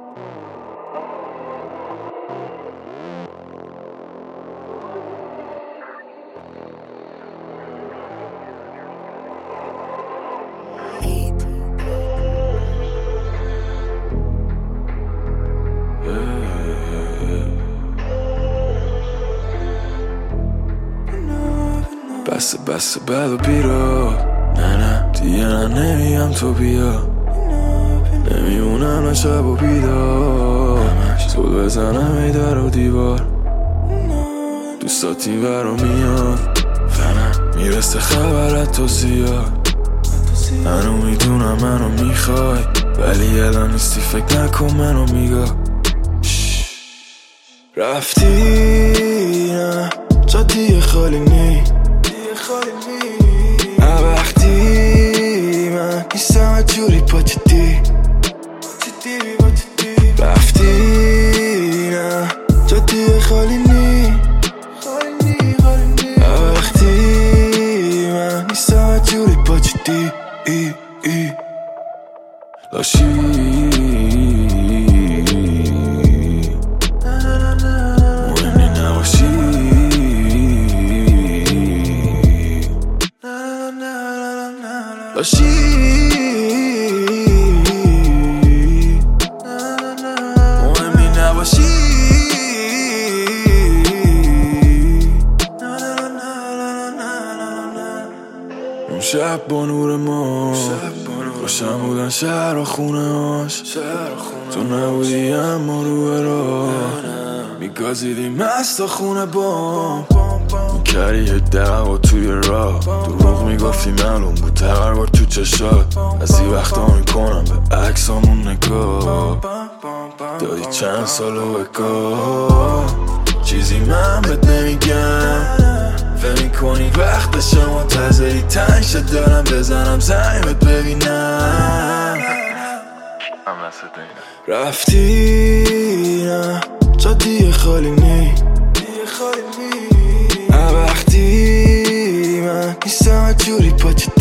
بس بد و بیرا نه دیگه نمیم تو بیا نمیمونم شب و بیدار زود بزنم ای در و دیوار دوستات این ورا میاد میرسه خبرت تو زیاد منو میدونم منو میخوای ولی الان نیستی فکر نکن منو میگاه رفتی نه جا دیگه خالی نی وقتی من نیستم جوری با جدی رفتی نه جا دیگه خالی نی وقتی من نیستم جوری با جدی لاشی مهمی نباشی لاشی مهمی نباشی اون شب با نور ما روشن بودن شهر و خونه هاش تو نبودی اما رو راه میگازیدی مست خونه بام میکردی یه دعوا توی راه دروغ میگفتی معلوم بود تقربار تو چشات از این وقتا میکنم به عکسامون نگاه دادی چند سال و بگاه چیزی من بهت نمیگم فکر میکنی وقتشه منتظری تنگ شد دارم بزنم زنگت ببینم رفتی نه جا دیگه خالی نی وقتی من نیستم جوری با